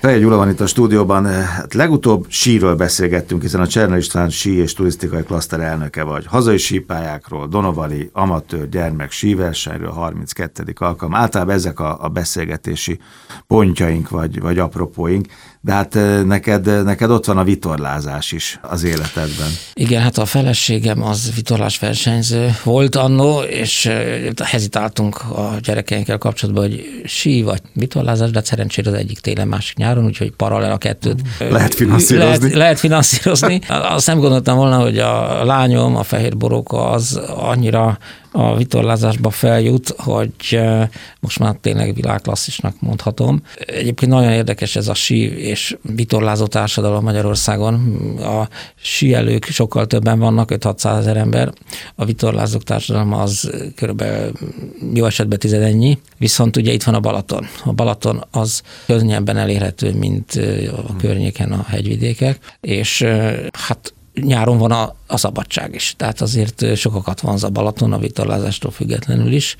Fehér Gyula van itt a stúdióban. Hát legutóbb síről beszélgettünk, hiszen a Cserna István sí és turisztikai klaszter elnöke vagy. Hazai sípályákról, Donovali amatőr gyermek síversenyről, 32. alkalom. Általában ezek a beszélgetési pontjaink vagy apropóink, de hát neked ott van a vitorlázás is az életedben. Igen, hát a feleségem az vitorlás versenyző volt annó, és hezitáltunk a gyerekeinkkel kapcsolatban, hogy sí vagy vitorlázás, de szerencsére az egyik télen, másik nyáron, úgyhogy paralel a kettőt lehet finanszírozni. Lehet finanszírozni. Azt nem gondoltam volna, hogy a lányom, a Fehér Boróka az annyira a vitorlázásba feljut, hogy most már tényleg világklasszisnak mondhatom. Egyébként nagyon érdekes ez a sí és vitorlázó társadalom Magyarországon. A síelők sokkal többen vannak, 5-600 ezer ember. A vitorlázók társadalma az körülbelül jó esetben tizedennyi. Viszont ugye itt van a Balaton. A Balaton az könnyebben elérhető, mint a környéken a hegyvidékek, és hát nyáron van a szabadság is, tehát azért sokakat vonz a Balaton a vitorlázástól függetlenül is.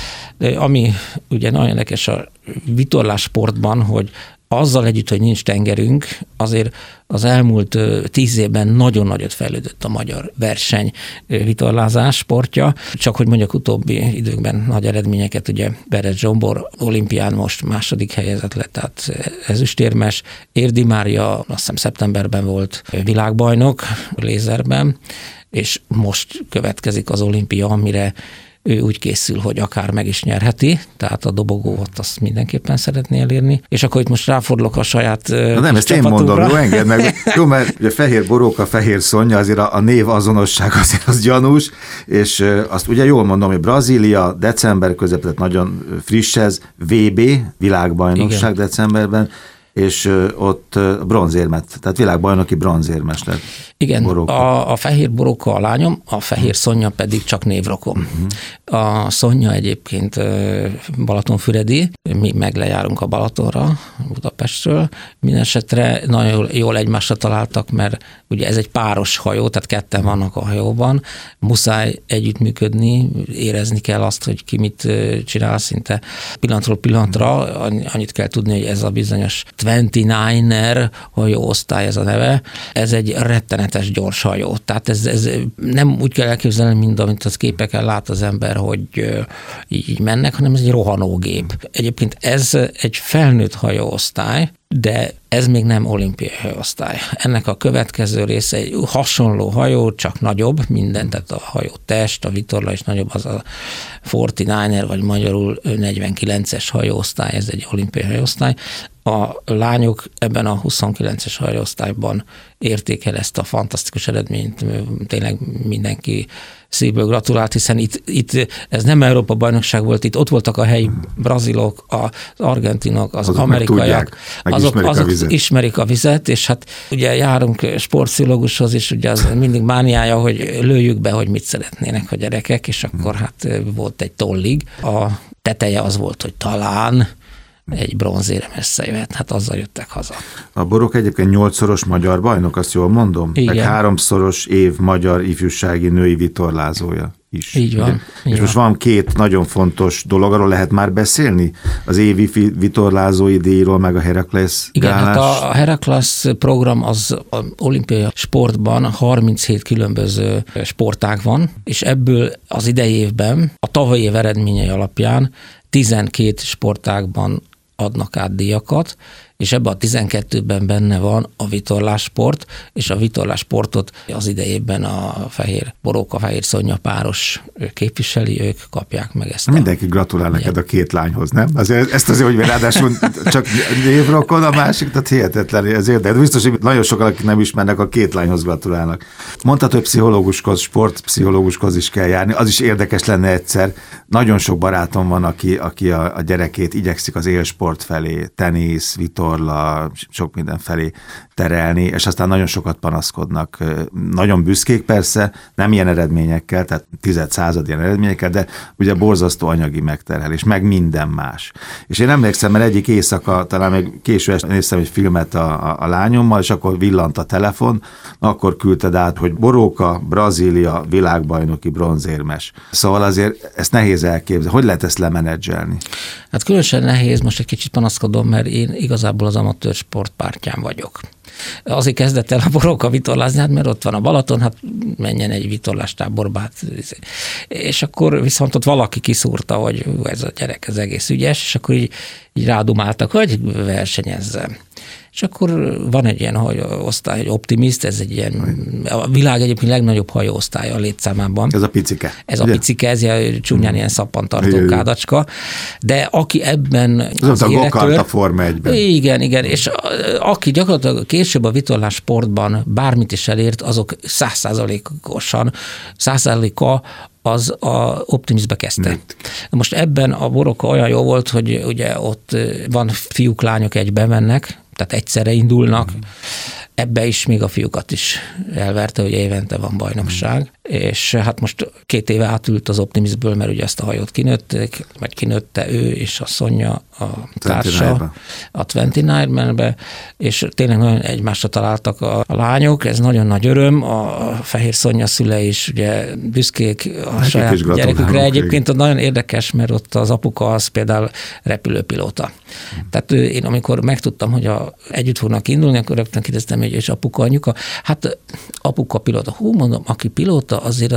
De ami ugye nagyon érdekes a vitorlás sportban, hogy azzal együtt, hogy nincs tengerünk, azért az elmúlt 10 évben nagyon nagyot fejlődött a magyar verseny vitorlázás sportja. Csak hogy mondjak, utóbbi időkben nagy eredményeket, ugye Berec Zsombor olimpián most második helyezett lett, tehát ezüstérmes. Érdi Mária azt hiszem szeptemberben volt világbajnok lézerben, és most következik az olimpia, amire ő úgy készül, hogy akár meg is nyerheti, tehát a dobogót azt mindenképpen szeretné elérni. És akkor itt most ráfordulok a saját nem, ezt én mondom, jó, engedd meg. Jó, mert ugye Fehér Boróka, Fehér Szonya, azért a név azonosság azért az gyanús, és azt ugye jól mondom, hogy Brazília december közepén, nagyon friss ez, VB, világbajnokság igen. Decemberben, és ott bronzérmet, tehát világbajnoki bronzérmes lett. Igen, a Fehér Boróka a lányom, a Fehér Szonya pedig csak névrokom. A Szonya egyébként balatonfüredi, mi meg lejárunk a Balatonra, Budapestről. Mindenesetre nagyon jól egymásra találtak, mert ugye ez egy páros hajó, tehát ketten vannak a hajóban, muszáj együttműködni, érezni kell azt, hogy ki mit csinál szinte pillanatról pillanatra. Annyit kell tudni, hogy ez a bizonyos 29er hajóosztály, ez a neve, ez egy rettenetes gyors hajó. Tehát ez nem úgy kell elképzelni, mint amit az képeken lát az ember, hogy így mennek, hanem ez egy rohanógép. Egyébként ez egy felnőtt hajóosztály, de ez még nem olimpiai hajóosztály. Ennek a következő része egy hasonló hajó, csak nagyobb, minden, tehát a hajó test, a vitorla is nagyobb, az a 49er, vagy magyarul 49-es hajóosztály, ez egy olimpiai hajóosztály. A lányok ebben a 29-es hajóosztályban érték el ezt a fantasztikus eredményt, tényleg mindenki szívből gratulált, hiszen itt ez nem Európa bajnokság volt, itt ott voltak a helyi brazilok, az argentinok, az amerikaiak, azok ismerik a vizet, és hát ugye járunk sportpszichológushoz is, ugye az mindig mániája, hogy lőjük be, hogy mit szeretnének a gyerekek, és akkor hát volt egy tollig. A teteje az volt, hogy talán egy bronzérem összejöhet, hát azzal jöttek haza. A Boróka egyébként 8-szoros magyar bajnok, azt jól mondom? Igen. Meg 3-szoros év magyar ifjúsági női vitorlázója is. Így van. És most van 2 nagyon fontos dolog, arról lehet már beszélni? Az évi vitorlázói díjról, meg a Herakles igen, gálás. hát a Herakles program az olimpiai sportban 37 különböző sportág van, és ebből az idei évben a tavalyi év eredményei alapján 12 sportágban adnak át díjakat, és ebben a 12-ben benne van a vitorlásport, és a vitorlásportot az idejében a Fehér Boróka, Fehér Szonya páros képviseli, ők kapják meg ezt. Mindenki gratulál neked a 2 lányhoz, nem? Ezt azért, hogy ráadásul csak névrokon, a másik, tehát hihetetlen ezért, de biztos, hogy nagyon sokan, akik nem ismernek, a 2 lányhoz gratulálnak. Mondtad, hogy pszichológushoz, sportpszichológushoz is kell járni, az is érdekes lenne egyszer. Nagyon sok barátom van, aki a gyerekét igyekszik az élsport felé, tenisz, vitorla, sok minden felé terelni, és aztán nagyon sokat panaszkodnak. Nagyon büszkék persze, nem ilyen eredményekkel, tehát 10 ilyen eredményekkel, de ugye borzasztó anyagi megterhelés, meg minden más. És én emlékszem, mert egyik éjszaka, talán még késő este néztem egy filmet a lányommal, és akkor villant a telefon, akkor küldted át, hogy Boróka, Brazília, világbajnoki bronzérmes. Szóval azért ezt nehéz elképzelni. Hogy lehet ezt lemenedzselni? Hát különösen nehéz, most egy kicsit panaszkodom, mert én igazából igazából az amatőr sport pártján vagyok. Azért kezdett el a Boróka vitorlázni, hát mert ott van a Balaton, hát menjen egy vitorlástáborba. Hát, és akkor viszont ott valaki kiszúrta, hogy ez a gyerek az egész ügyes, és akkor így rádumáltak, hogy versenyezzen. És akkor van egy ilyen hajóosztály, egy Optimist, ez egy ilyen, a világ egyébként legnagyobb hajóosztálya a létszámában. Ez a picike. Ez ugye? A picike, ez csúnyán ilyen szappantartó kádacska, de aki ebben az a gokart a Forma 1-ben. Igen, és aki gyakorlatilag később a vitorlás sportban bármit is elért, azok 100%-a az a Optimistbe kezdte. Most ebben a Boróka olyan jó volt, hogy ugye ott van fiúk, lányok egybe mennek, tehát egyszerre indulnak, ebbe is még a fiúkat is elverte, hogy évente van bajnokság, és hát most 2 éve átült az Optimistből, mert ugye ezt a hajót kinőtték, vagy kinőtte ő és a Szonya, a társa, a 29-be, és tényleg nagyon egymásra találtak a lányok, ez nagyon nagy öröm, a Fehér Szonya szülei is ugye büszkék a saját gyerekükre. Egyébként nagyon érdekes, mert ott az apuka az például repülőpilóta. Tehát én amikor megtudtam, hogy együtt fognak indulni, akkor rögtön kérdeztem, hogy és apuka, anyuka, hát apuka pilóta. Mondom, aki pilóta, azért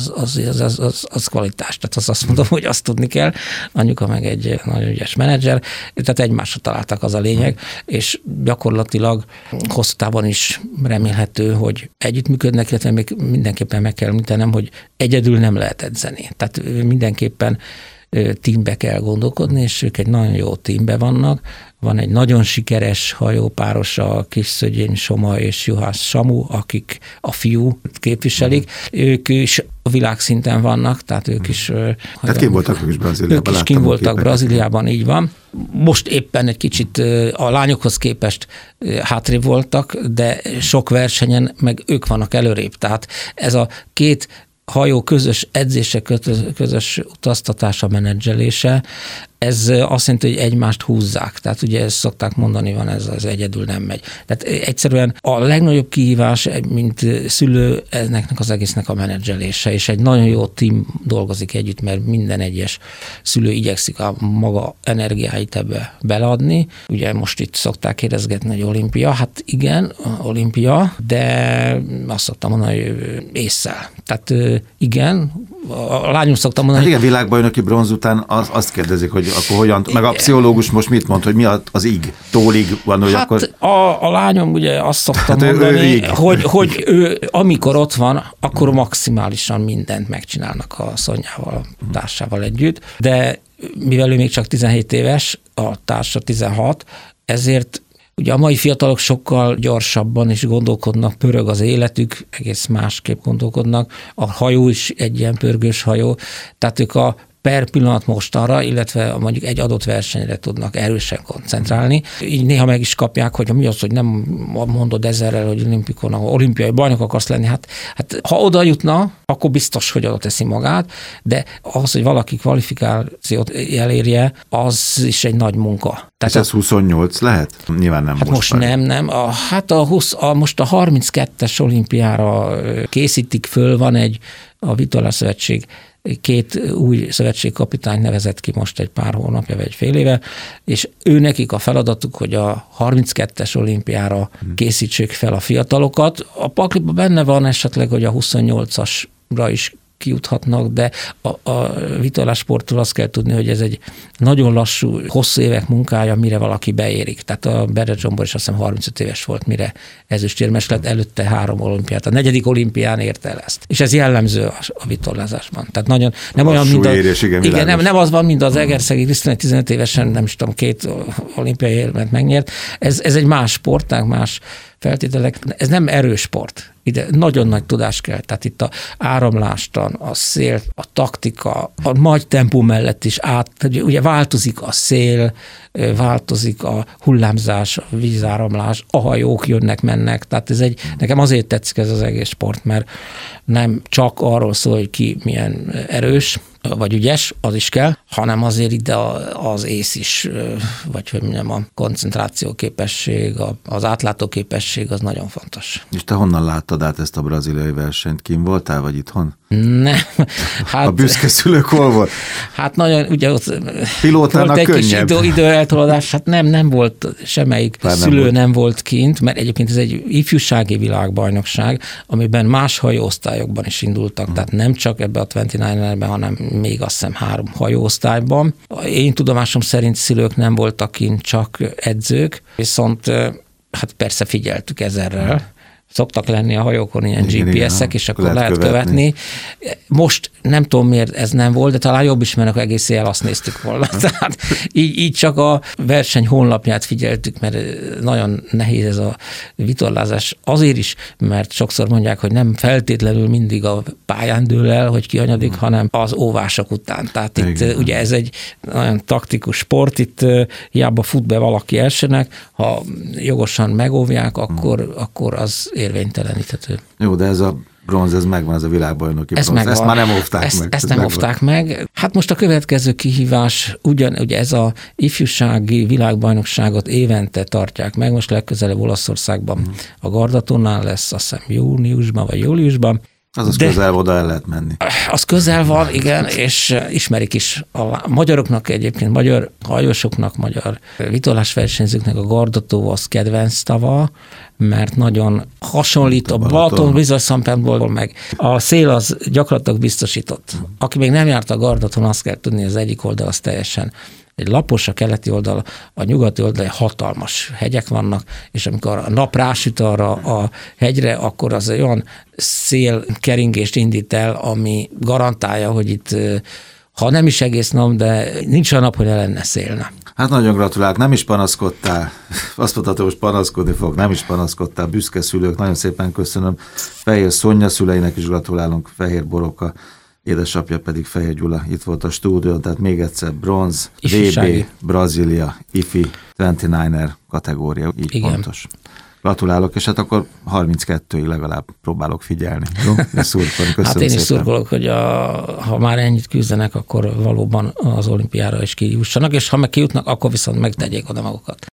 az kvalitás. Tehát azt mondom, hogy azt tudni kell. Anyuka meg egy nagyon ügyes menedzser, tehát egymásra találtak, az a lényeg, és gyakorlatilag hosszú távon is remélhető, hogy együttműködnek, illetve még mindenképpen meg kell említenem, hogy egyedül nem lehet edzeni. Tehát mindenképpen teambe kell gondolkodni, és ők egy nagyon jó teambe vannak. Van egy nagyon sikeres hajópáros, a Kisszögyén Soma és Juhász Samu, akik a fiú képviselik. Ők is a világszinten vannak, tehát ők is... Tehát kim voltak ők is Brazíliában? Ők is kim voltak Brazíliában, így van. Most éppen egy kicsit a lányokhoz képest hátrébb voltak, de sok versenyen meg ők vannak előrébb. Tehát ez a 2 hajó közös edzése, közös utaztatása, menedzselése, ez azt jelenti, hogy egymást húzzák. Tehát ugye ezt szokták mondani, van ez az egyedül nem megy. Tehát egyszerűen a legnagyobb kihívás, mint szülő, ennek az egésznek a menedzselése, és egy nagyon jó team dolgozik együtt, mert minden egyes szülő igyekszik a maga energiáit ebbe beleadni. Ugye most itt szokták kérdezgetni, hogy olimpia. Hát igen, olimpia, de azt szoktam mondani, hogy ésszel. Tehát igen, a lányom szoktam mondani. Hát igen, világbajnoki bronz után azt kérdezik, hogy akkor hogyan, meg a pszichológus most mit mond, hogy mi az ig? Tólig van, hogy hát akkor... A lányom ugye azt szoktam mondani, hogy ő amikor ott van, akkor maximálisan mindent megcsinálnak a Szonyával, a társával együtt, de mivel ő még csak 17 éves, a társa 16, ezért ugye a mai fiatalok sokkal gyorsabban is gondolkodnak, pörög az életük, egész másképp gondolkodnak. A hajó is egy ilyen pörgős hajó, tehát ők a per pillanat mostanra, illetve mondjuk egy adott versenyre tudnak erősen koncentrálni. Így néha meg is kapják, hogy mi az, hogy nem mondod ezerrel, hogy olimpikon, olimpiai bajnok akarsz lenni. Hát ha oda jutna, akkor biztos, hogy oda teszi magát, de ahhoz, hogy valaki kvalifikációt elérje, az is egy nagy munka. Tehát ez 28 lehet? Nyilván nem hát most nem. Most a 32-es olimpiára készítik föl, van a Vitorlás Szövetség 2 új szövetségkapitány nevezett ki most egy pár hónapja, vagy egy fél éve, és ő nekik a feladatuk, hogy a 32-es olimpiára készítsék fel a fiatalokat. A pakliban benne van esetleg, hogy a 28-asra is kijuthatnak, de a vitorlásporttól azt kell tudni, hogy ez egy nagyon lassú, hosszú évek munkája, mire valaki beérik. Tehát a Bere Zsombor is azt hiszem 35 éves volt, mire ezüstérmes lett, előtte 3 olimpiát. A 4. olimpián érte el ezt. És ez jellemző a vitorlázásban. Tehát nagyon, nem olyan, mint nem az van, mint az Egerszegi Krisztina 15 évesen, nem is tudom, 2 olimpiai érmet megnyert. Ez egy más sportág, más feltételek. Ez nem erős sport. Ide nagyon nagy tudás kell. Tehát itt a áramlástan, a szél, a taktika, a nagy tempó mellett is ugye változik a szél, változik a hullámzás, a vízáramlás, a hajók jönnek, mennek. Tehát nekem azért tetszik ez az egész sport, mert nem csak arról szól, hogy ki milyen erős, vagy ügyes, az is kell, hanem azért ide az ész is, vagy hogy mondjam, a koncentráció képesség, az átlátó képesség az nagyon fontos. És te honnan láttad át ezt a braziliai versenyt? Kim voltál, vagy itthon? Nem. Hát, a büszke szülők hol volt? Hát nagyon, ugye ott pilótának volt egy könnyebb. kis időeltoladás, hát nem volt semmelyik szülő nem volt kint, mert egyébként ez egy ifjúsági világbajnokság, amiben más hajóosztályokban is indultak, tehát nem csak ebbe a 29-ben, hanem még azt hiszem 3 hajóosztályban. Én tudomásom szerint szülők nem voltak kint, csak edzők, viszont hát persze figyeltük ezerrel. Szoktak lenni a hajókon ilyen GPS-ek, és akkor lehet követni. Most nem tudom, miért ez nem volt, de talán jobb is, mert egész éjjel azt néztük volna. Tehát így csak a verseny honlapját figyeltük, mert nagyon nehéz ez a vitorlázás. Azért is, mert sokszor mondják, hogy nem feltétlenül mindig a pályán dől el, hogy ki hanyadik, hanem az óvások után. Tehát itt ugye ez egy nagyon taktikus sport, itt hiába fut be valaki elsőnek, ha jogosan megóvják, akkor az érvényteleníthető. Jó, de ez a bronz, ez megvan, ez a világbajnoki bronz. Ezt már nem óvták meg. Ezt nem óvták meg. Hát most a következő kihívás, ugye ez a ifjúsági világbajnokságot évente tartják meg, most legközelebb Olaszországban a Gardatónál lesz, azt hiszem júniusban vagy júliusban. Az közel, oda el lehet menni. Az közel van, igen, és ismerik is a magyaroknak egyébként, magyar hajósoknak, magyar vitorlásversenyzőknek a Gardató az kedvenc tava, mert nagyon hasonlít a Balaton bizonyos szempontból, meg a szél az gyakorlatilag biztosított. Aki még nem járt a Gardaton, azt kell tudni, az egyik oldal az teljesen egy lapos, a keleti oldal, a nyugati oldal hatalmas hegyek vannak, és amikor a nap rásüt arra a hegyre, akkor az olyan szélkeringést indít el, ami garantálja, hogy itt, ha nem is egész nap, de nincs olyan nap, hogy ne lenne szélne. Hát nagyon gratulálok, nem is panaszkodtál, azt mondhatod, hogy panaszkodni fog, nem is panaszkodtál, büszke szülők, nagyon szépen köszönöm. Fehér Szonya szüleinek is gratulálunk, Fehér Boroka, édesapja pedig Fehér Gyula itt volt a stúdión, tehát még egyszer bronz, VB, Brazília, IFI, 29er kategória, így igen. Pontos. Gratulálok, és hát akkor 32-ig legalább próbálok figyelni. Jó? Hát én is szurkolok, hogy ha már ennyit küzdenek, akkor valóban az olimpiára is kijussanak, és ha meg kijutnak, akkor viszont megtegyék oda magukat.